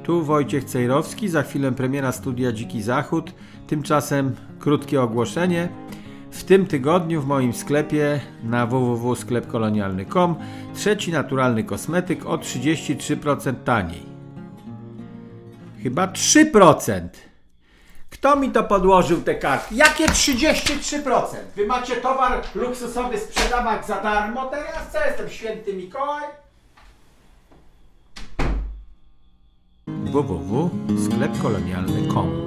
Tu Wojciech Cejrowski, za chwilę premiera studia Dziki Zachód. Tymczasem krótkie ogłoszenie. W tym tygodniu w moim sklepie na www.sklepkolonialny.com trzeci naturalny kosmetyk o 33% taniej. Chyba 3%. Kto mi to podłożył te karty? Jakie 33%? Wy macie towar luksusowy sprzedawać za darmo teraz? Co, jestem święty Mikołaj? www.sklepkolonialny.com.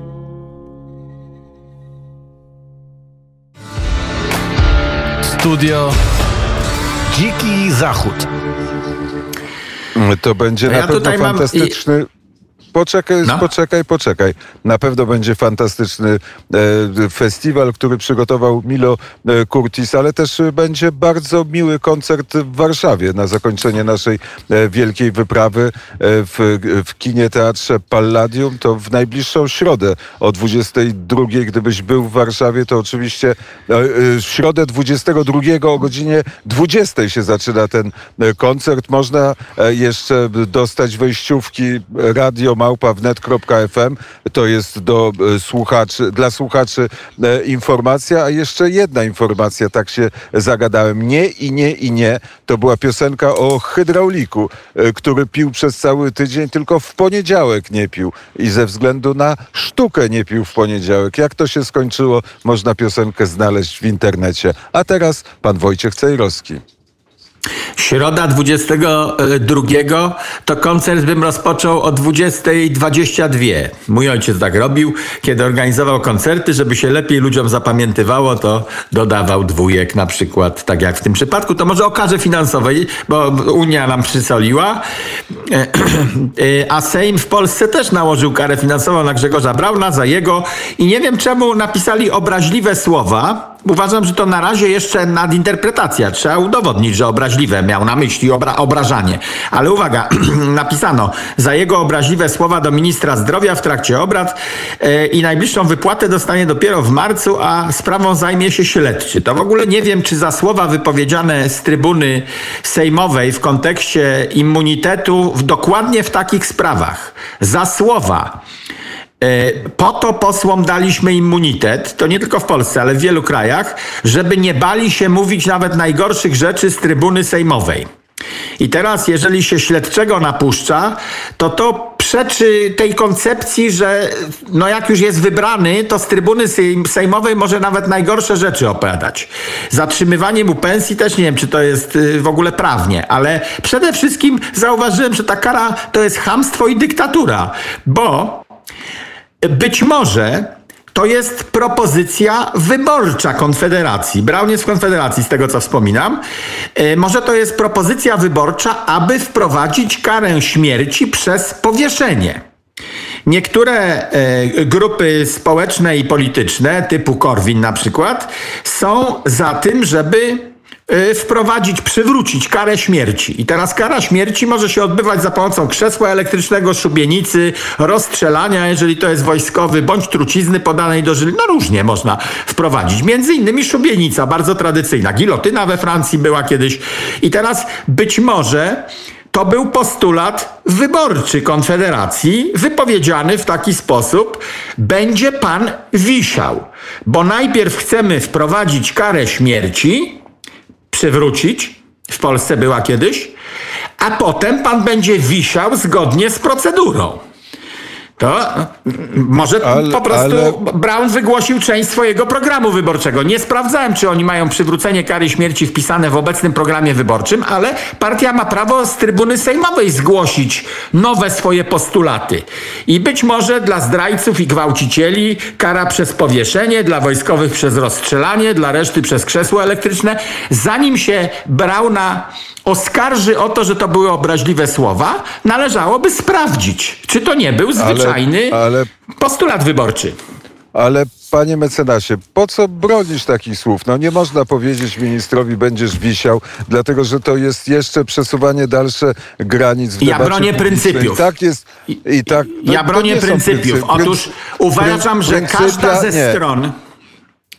Studio Dziki Zachód. To będzie na pewno fantastyczny... Poczekaj. Na pewno będzie fantastyczny festiwal, który przygotował Milo Curtis, ale też będzie bardzo miły koncert w Warszawie na zakończenie naszej wielkiej wyprawy w kinie teatrze Palladium. To w najbliższą środę o 22. Gdybyś był w Warszawie, to oczywiście w środę 22 o godzinie 20 się zaczyna ten koncert. Można jeszcze dostać wejściówki radio@wnet.fm. To jest dla słuchaczy informacja, a jeszcze jedna informacja, tak się zagadałem. Nie. To była piosenka o hydrauliku, który pił przez cały tydzień, tylko w poniedziałek nie pił i ze względu na sztukę nie pił w poniedziałek. Jak to się skończyło, można piosenkę znaleźć w internecie. A teraz pan Wojciech Cejrowski. Środa 22 to koncert bym rozpoczął o 20:22. Mój ojciec tak robił, kiedy organizował koncerty, żeby się lepiej ludziom zapamiętywało, to dodawał dwójek na przykład, tak jak w tym przypadku. To może o karze finansowej, bo Unia nam przysoliła, a Sejm w Polsce też nałożył karę finansową na Grzegorza Brauna za jego i nie wiem czemu napisali obraźliwe słowa. Uważam, że to na razie jeszcze nadinterpretacja. Trzeba udowodnić, że obraźliwe miał na myśli obrażanie. Ale uwaga, napisano za jego obraźliwe słowa do ministra zdrowia w trakcie obrad i najbliższą wypłatę dostanie dopiero w marcu, a sprawą zajmie się śledczy. To w ogóle nie wiem, czy za słowa wypowiedziane z trybuny sejmowej w kontekście immunitetu dokładnie w takich sprawach. Za słowa. Po to posłom daliśmy immunitet, to nie tylko w Polsce, ale w wielu krajach, żeby nie bali się mówić nawet najgorszych rzeczy z trybuny sejmowej. I teraz, jeżeli się śledczego napuszcza, to przeczy tej koncepcji, że no jak już jest wybrany, to z trybuny sejmowej może nawet najgorsze rzeczy opowiadać. Zatrzymywanie mu pensji też nie wiem, czy to jest w ogóle prawnie, ale przede wszystkim zauważyłem, że ta kara to jest chamstwo i dyktatura, bo być może to jest propozycja wyborcza Konfederacji. Braun jest w Konfederacji, z tego co wspominam. Może to jest propozycja wyborcza, aby wprowadzić karę śmierci przez powieszenie. Niektóre grupy społeczne i polityczne, typu Korwin na przykład, są za tym, żeby przywrócić karę śmierci. I teraz kara śmierci może się odbywać za pomocą krzesła elektrycznego, szubienicy, rozstrzelania, jeżeli to jest wojskowy, bądź trucizny podanej do żyli. No różnie można wprowadzić. Między innymi szubienica, bardzo tradycyjna. Gilotyna we Francji była kiedyś. I teraz być może to był postulat wyborczy Konfederacji, wypowiedziany w taki sposób: będzie pan wisiał, bo najpierw chcemy wprowadzić karę śmierci, przywrócić, w Polsce była kiedyś, a potem pan będzie wisiał zgodnie z procedurą. To może po prostu Braun wygłosił część swojego programu wyborczego. Nie sprawdzałem, czy oni mają przywrócenie kary śmierci wpisane w obecnym programie wyborczym, ale partia ma prawo z trybuny sejmowej zgłosić nowe swoje postulaty. I być może dla zdrajców i gwałcicieli kara przez powieszenie, dla wojskowych przez rozstrzelanie, dla reszty przez krzesło elektryczne. Zanim się Brauna oskarży o to, że to były obraźliwe słowa, należałoby sprawdzić, czy to nie był zwyczajny postulat wyborczy. Ale panie mecenasie, po co bronisz takich słów? No nie można powiedzieć ministrowi będziesz wisiał, dlatego że to jest jeszcze przesuwanie dalsze granic w debacie. Ja bronię pryncypiów. Tak jest. Ja bronię pryncypiów. Otóż uważam, że każda ze stron...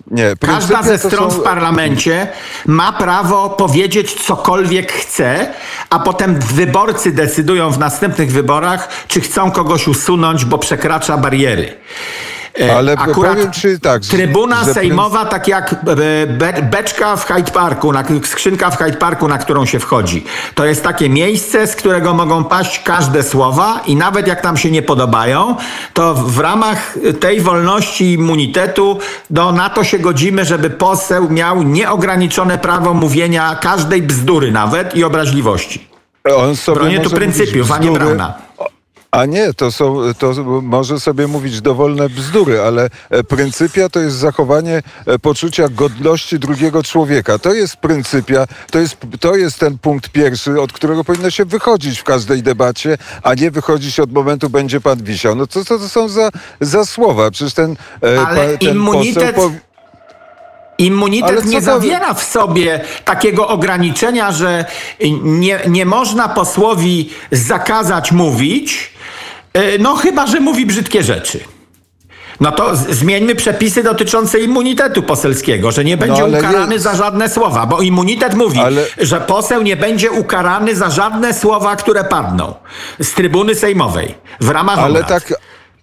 Nie, Każda ze to stron są- w parlamencie ma prawo powiedzieć cokolwiek chce, a potem wyborcy decydują w następnych wyborach, czy chcą kogoś usunąć, bo przekracza bariery. Ale Akurat powiem ci tak, trybuna że sejmowa, tak jak beczka w Hyde Parku, skrzynka w Hyde Parku, na którą się wchodzi. To jest takie miejsce, z którego mogą paść każde słowa i nawet jak nam się nie podobają, to w ramach tej wolności i immunitetu na to się godzimy, żeby poseł miał nieograniczone prawo mówienia każdej bzdury nawet i obraźliwości. on sobie Bronię tu może pryncypiów, mówić a nie bzdury. Brauna. A nie, to może sobie mówić dowolne bzdury, ale pryncypia to jest zachowanie poczucia godności drugiego człowieka. To jest pryncypia, to jest ten punkt pierwszy, od którego powinno się wychodzić w każdej debacie, a nie wychodzić od momentu będzie pan wisiał. No co to są za słowa? Przecież ten immunitet... poseł... Immunitet Ale nie co to- zawiera w sobie takiego ograniczenia, że nie można posłowi zakazać mówić, no chyba że mówi brzydkie rzeczy. No to zmieńmy przepisy dotyczące immunitetu poselskiego, że nie będzie ale ukarany jest- za żadne słowa, bo immunitet mówi, Ale- że poseł nie będzie ukarany za żadne słowa, które padną z trybuny sejmowej w ramach Ale obrad. tak,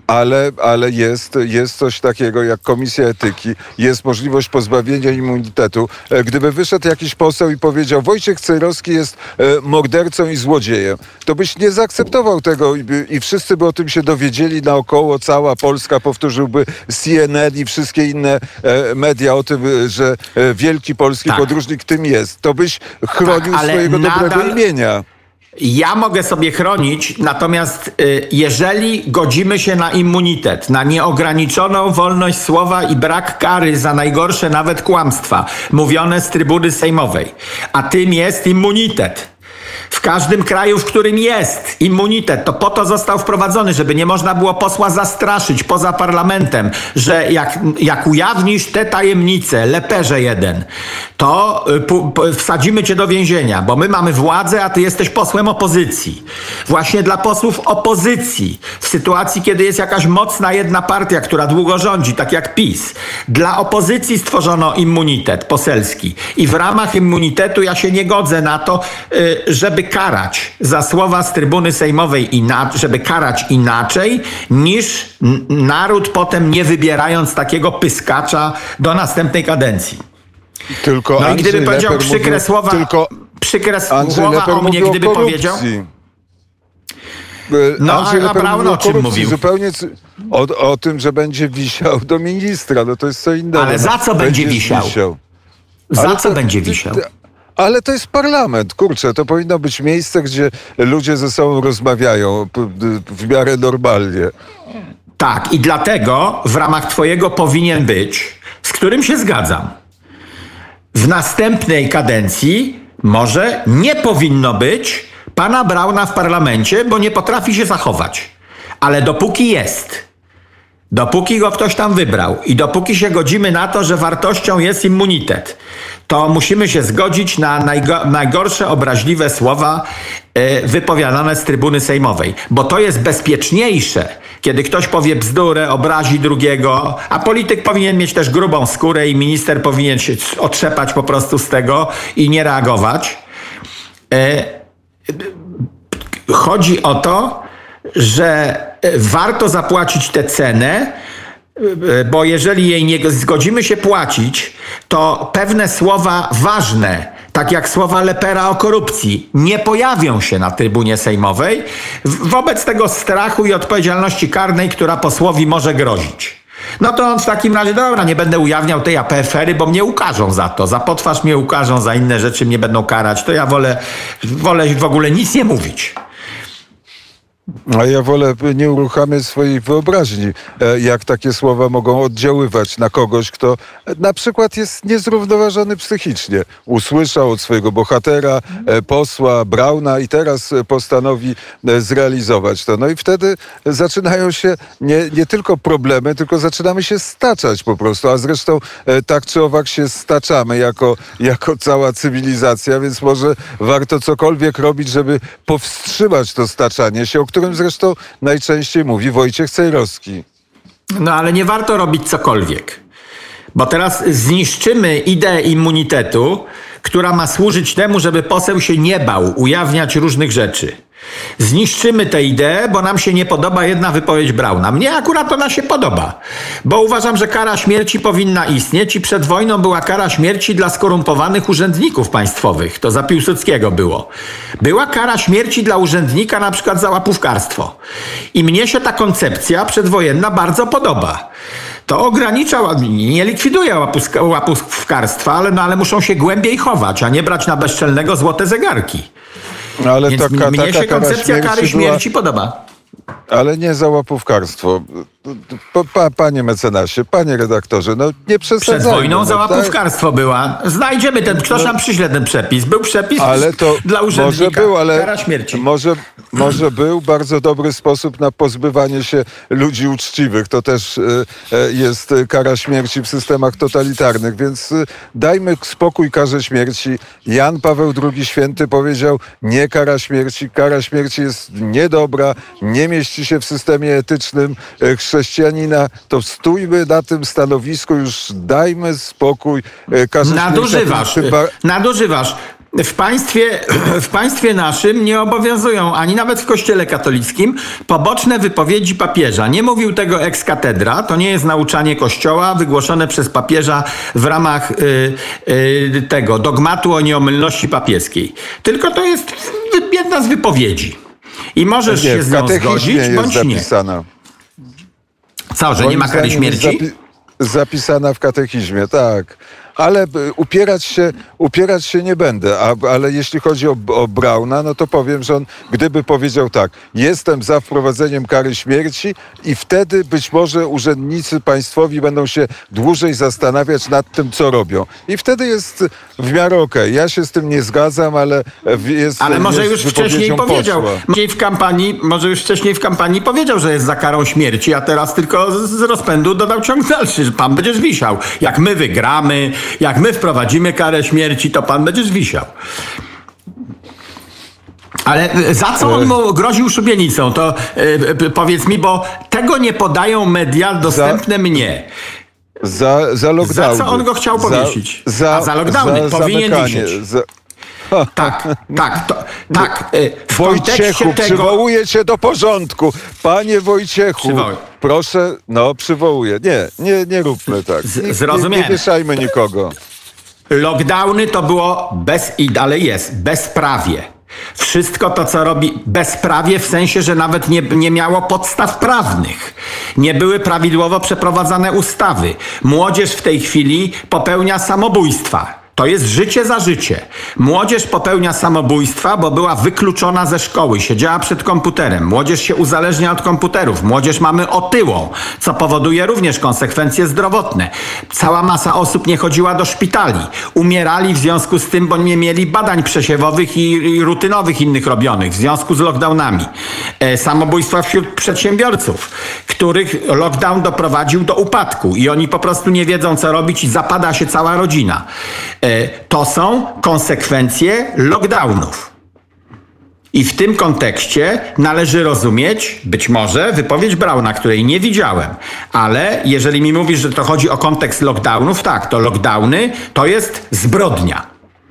ale jest coś takiego jak Komisja Etyki, jest możliwość pozbawienia immunitetu. Gdyby wyszedł jakiś poseł i powiedział, Wojciech Cejrowski jest mordercą i złodziejem, to byś nie zaakceptował tego i wszyscy by o tym się dowiedzieli naokoło, cała Polska powtórzyłby CNN i wszystkie inne media o tym, że wielki polski Tak. podróżnik tym jest. To byś chronił Tak, ale swojego dobrego nadal- imienia. Ja mogę sobie chronić, natomiast jeżeli godzimy się na immunitet, na nieograniczoną wolność słowa i brak kary za najgorsze nawet kłamstwa mówione z trybuny sejmowej, a tym jest immunitet. W każdym kraju, w którym jest immunitet, to po to został wprowadzony, żeby nie można było posła zastraszyć poza parlamentem, że jak ujawnisz te tajemnice, leperze jeden, to wsadzimy cię do więzienia, bo my mamy władzę, a ty jesteś posłem opozycji. Właśnie dla posłów opozycji, w sytuacji, kiedy jest jakaś mocna jedna partia, która długo rządzi, tak jak PiS, dla opozycji stworzono immunitet poselski i w ramach immunitetu ja się nie godzę na to, żeby karać za słowa z trybuny sejmowej, żeby karać inaczej niż naród potem nie wybierając takiego pyskacza do następnej kadencji. Tylko No i Andrzej gdyby powiedział Leper przykre mówił, słowa, Andrzej słowa Leper o mnie, mówił gdyby korupcji. powiedział... No, a Braun o czym mówił? Zupełnie o tym, że będzie wisiał do ministra. No to jest co innego. Ale za co będzie Będziesz wisiał? Za Ale co będzie wisiał? Ale to jest parlament, kurczę. To powinno być miejsce, gdzie ludzie ze sobą rozmawiają w miarę normalnie. Tak, i dlatego w ramach twojego powinien być, z którym się zgadzam. W następnej kadencji może nie powinno być pana Brauna w parlamencie, bo nie potrafi się zachować. Ale dopóki jest, dopóki go ktoś tam wybrał i dopóki się godzimy na to, że wartością jest immunitet, to musimy się zgodzić na najgorsze obraźliwe słowa wypowiadane z trybuny sejmowej. Bo to jest bezpieczniejsze, kiedy ktoś powie bzdurę, obrazi drugiego, a polityk powinien mieć też grubą skórę i minister powinien się otrzepać po prostu z tego i nie reagować. Chodzi o to, że warto zapłacić tę cenę, bo jeżeli jej nie zgodzimy się płacić, to pewne słowa ważne, tak jak słowa Lepera o korupcji, nie pojawią się na trybunie sejmowej wobec tego strachu i odpowiedzialności karnej, która posłowi może grozić. No to on w takim razie, dobra, nie będę ujawniał tej afery, bo mnie ukarzą za to. Za potwarz mnie ukarzą, za inne rzeczy mnie będą karać. To ja wolę w ogóle nic nie mówić. A ja wolę nie uruchamiać swojej wyobraźni, jak takie słowa mogą oddziaływać na kogoś, kto na przykład jest niezrównoważony psychicznie. Usłyszał od swojego bohatera, posła Brauna i teraz postanowi zrealizować to. No i wtedy zaczynają się nie tylko problemy, tylko zaczynamy się staczać po prostu. A zresztą tak czy owak się staczamy jako cała cywilizacja, więc może warto cokolwiek robić, żeby powstrzymać to staczanie się, o którym zresztą najczęściej mówi Wojciech Cejrowski. No ale nie warto robić cokolwiek. Bo teraz zniszczymy ideę immunitetu, która ma służyć temu, żeby poseł się nie bał ujawniać różnych rzeczy. Zniszczymy tę ideę, bo nam się nie podoba jedna wypowiedź Brauna. Mnie akurat ona się podoba, bo uważam, że kara śmierci powinna istnieć i przed wojną była kara śmierci dla skorumpowanych urzędników państwowych. To za Piłsudskiego było. Była kara śmierci dla urzędnika na przykład za łapówkarstwo. I mnie się ta koncepcja przedwojenna bardzo podoba. To ogranicza, nie likwiduje łapówkarstwa, ale muszą się głębiej chować, a nie brać na bezczelnego złote zegarki. Ale Więc mnie się koncepcja kary śmierci podoba. Ale nie za łapówkarstwo. Panie mecenasie, panie redaktorze, no nie przesadzajmy. Przed wojną za tak? łapówkarstwo była. Znajdziemy ten, ktoś nam przyśle ten przepis. Był przepis ale to dla urzędnika. Może był, ale kara śmierci. Może był bardzo dobry sposób na pozbywanie się ludzi uczciwych. To też jest kara śmierci w systemach totalitarnych, więc dajmy spokój karze śmierci. Jan Paweł II Święty powiedział, nie kara śmierci. Kara śmierci jest niedobra, nie mieści się w systemie etycznym chrześcijanina. To stójmy na tym stanowisku, już dajmy spokój karze śmierci. Nadużywasz. W państwie naszym nie obowiązują, ani nawet w kościele katolickim, poboczne wypowiedzi papieża. Nie mówił tego ex cathedra, to nie jest nauczanie kościoła wygłoszone przez papieża w ramach tego dogmatu o nieomylności papieskiej. Tylko to jest jedna z wypowiedzi. I możesz się z nią zgodzić, bądź nie. Co, że nie ma kary śmierci? Zapisana w katechizmie, tak. Ale upierać się nie będę. Ale jeśli chodzi o Brauna, no to powiem, że on gdyby powiedział tak, jestem za wprowadzeniem kary śmierci i wtedy być może urzędnicy państwowi będą się dłużej zastanawiać nad tym, co robią. I wtedy jest w miarę okej. Ja się z tym nie zgadzam, ale jest. Ale może już wcześniej powiedział. Może już wcześniej w kampanii powiedział, że jest za karą śmierci, a teraz tylko z rozpędu dodał ciąg dalszy, że pan będziesz wisiał. Jak my wygramy, jak my wprowadzimy karę śmierci, to pan będziesz wisiał. Ale za co on mu groził szubienicą? To powiedz mi, bo tego nie podają media dostępne mnie. Za lockdowny. Za co on go chciał powiesić? Za lockdowny. Powinien wisieć. Tak. W Wojciechu, przywołuję cię do porządku. Panie Wojciechu, proszę, przywołuję. Nie róbmy tak. Zrozumiałem. Nie wieszajmy nikogo. Lockdowny to było jest bezprawie. Wszystko to, co robi bezprawie, w sensie, że nawet nie miało podstaw prawnych. Nie były prawidłowo przeprowadzane ustawy. Młodzież w tej chwili popełnia samobójstwa. To jest życie za życie. Młodzież popełnia samobójstwa, bo była wykluczona ze szkoły, siedziała przed komputerem. Młodzież się uzależnia od komputerów. Młodzież mamy otyłą, co powoduje również konsekwencje zdrowotne. Cała masa osób nie chodziła do szpitali. Umierali w związku z tym, bo nie mieli badań przesiewowych i rutynowych innych robionych w związku z lockdownami. Samobójstwa wśród przedsiębiorców, których lockdown doprowadził do upadku i oni po prostu nie wiedzą, co robić i zapada się cała rodzina. To są konsekwencje lockdownów. I w tym kontekście należy rozumieć, być może, wypowiedź Brauna, której nie widziałem. Ale jeżeli mi mówisz, że to chodzi o kontekst lockdownów, tak, to lockdowny to jest zbrodnia.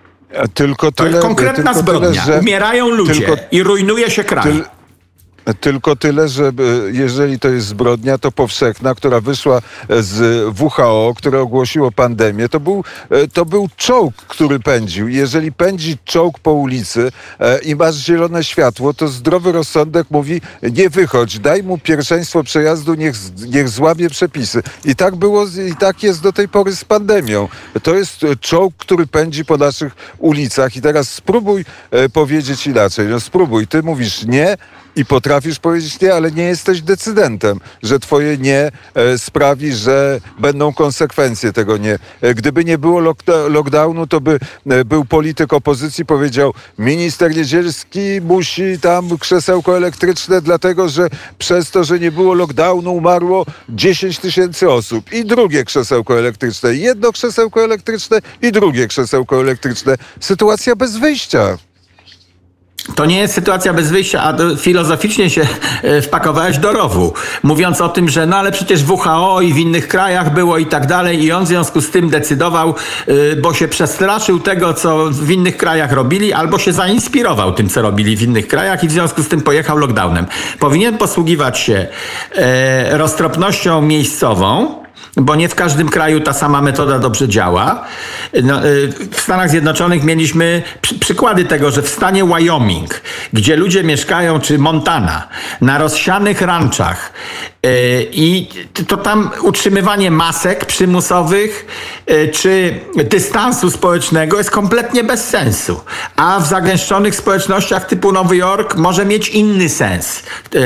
To jest konkretna zbrodnia. Umierają ludzie i rujnuje się kraj. Tylko tyle, że jeżeli to jest zbrodnia, to powszechna, która wyszła z WHO, które ogłosiło pandemię, to był czołg, który pędził. Jeżeli pędzi czołg po ulicy i masz zielone światło, to zdrowy rozsądek mówi, nie wychodź, daj mu pierwszeństwo przejazdu, niech złamie przepisy. I tak było, i tak jest do tej pory z pandemią. To jest czołg, który pędzi po naszych ulicach i teraz spróbuj powiedzieć inaczej. Spróbuj, ty mówisz nie, i potrafisz powiedzieć nie, ale nie jesteś decydentem, że twoje nie sprawi, że będą konsekwencje tego nie. Gdyby nie było lockdownu, to by był polityk opozycji, powiedział, minister Niedzielski musi tam krzesełko elektryczne, dlatego że przez to, że nie było lockdownu, umarło 10 000 osób. I drugie krzesełko elektryczne. Jedno krzesełko elektryczne i drugie krzesełko elektryczne. Sytuacja bez wyjścia. To nie jest sytuacja bez wyjścia, a filozoficznie się wpakowałeś do rowu, mówiąc o tym, że no ale przecież WHO i w innych krajach było i tak dalej i on w związku z tym decydował, bo się przestraszył tego, co w innych krajach robili, albo się zainspirował tym, co robili w innych krajach i w związku z tym pojechał lockdownem. Powinien posługiwać się roztropnością miejscową, bo nie w każdym kraju ta sama metoda dobrze działa. No, w Stanach Zjednoczonych mieliśmy przykłady tego, że w stanie Wyoming, gdzie ludzie mieszkają, czy Montana, na rozsianych ranczach i to tam utrzymywanie masek przymusowych czy dystansu społecznego jest kompletnie bez sensu. A w zagęszczonych społecznościach typu Nowy Jork może mieć inny sens.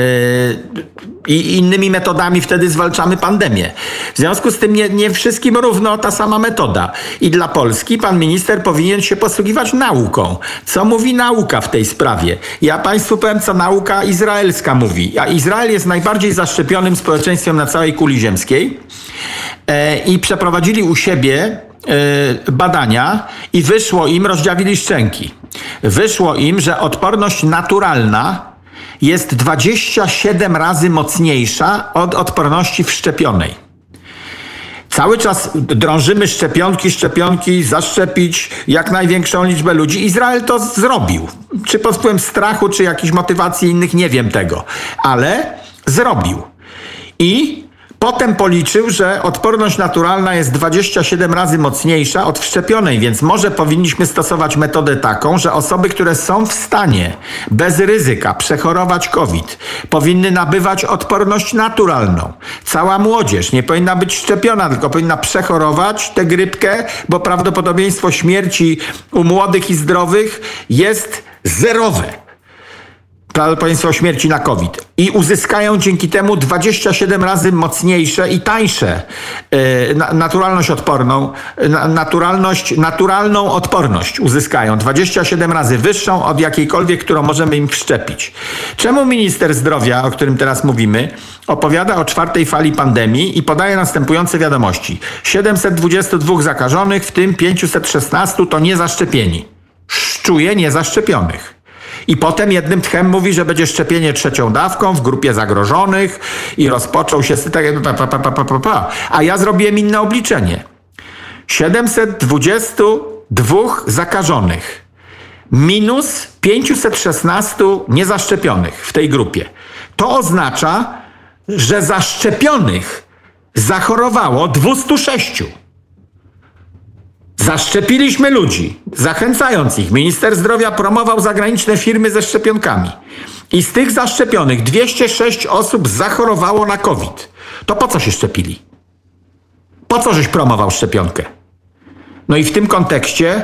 I innymi metodami wtedy zwalczamy pandemię. W związku z tym nie wszystkim równo ta sama metoda. I dla Polski pan minister powinien się posługiwać nauką. Co mówi nauka w tej sprawie? Ja państwu powiem, co nauka izraelska mówi. A Izrael jest najbardziej zaszczepionym społeczeństwem na całej kuli ziemskiej i przeprowadzili u siebie badania i wyszło im, rozdziawili szczęki. Wyszło im, że odporność naturalna jest 27 razy mocniejsza od odporności wszczepionej. Cały czas drążymy szczepionki, zaszczepić jak największą liczbę ludzi. Izrael to zrobił. Czy pod wpływem strachu, czy jakichś motywacji innych, nie wiem tego. Ale zrobił. I potem policzył, że odporność naturalna jest 27 razy mocniejsza od wszczepionej, więc może powinniśmy stosować metodę taką, że osoby, które są w stanie bez ryzyka przechorować COVID, powinny nabywać odporność naturalną. Cała młodzież nie powinna być szczepiona, tylko powinna przechorować tę grypkę, bo prawdopodobieństwo śmierci u młodych i zdrowych jest zerowe. Prawdopodobieństwo śmierci na COVID. I uzyskają dzięki temu 27 razy mocniejsze i tańsze naturalną odporność uzyskają. 27 razy wyższą od jakiejkolwiek, którą możemy im wszczepić. Czemu minister zdrowia, o którym teraz mówimy, opowiada o 4. fali pandemii i podaje następujące wiadomości? 722 zakażonych, w tym 516 to niezaszczepieni. Szczuje niezaszczepionych. I potem jednym tchem mówi, że będzie szczepienie 3. dawką w grupie zagrożonych i rozpoczął się A ja zrobiłem inne obliczenie. 722 zakażonych minus 516 niezaszczepionych w tej grupie. To oznacza, że zaszczepionych zachorowało 206. Zaszczepiliśmy ludzi, zachęcając ich. Minister zdrowia promował zagraniczne firmy ze szczepionkami. I z tych zaszczepionych 206 osób zachorowało na COVID. To po co się szczepili? Po co żeś promował szczepionkę? No i w tym kontekście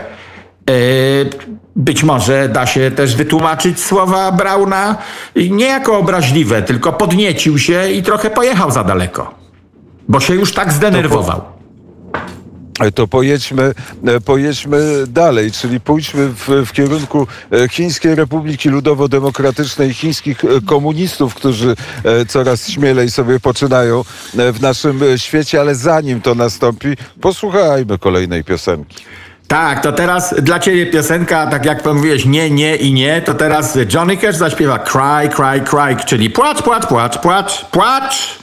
być może da się też wytłumaczyć słowa Brauna nie jako obraźliwe, tylko podniecił się i trochę pojechał za daleko. Bo się już tak zdenerwował. To pojedźmy dalej, czyli pójdźmy w kierunku Chińskiej Republiki Ludowo-Demokratycznej, chińskich komunistów, którzy coraz śmielej sobie poczynają w naszym świecie, ale zanim to nastąpi, posłuchajmy kolejnej piosenki. Tak, to teraz dla ciebie piosenka, tak jak mówiłeś, nie i nie, to teraz Johnny Cash zaśpiewa Cry, Cry, Cry, czyli płacz, płacz, płacz, płacz, płacz.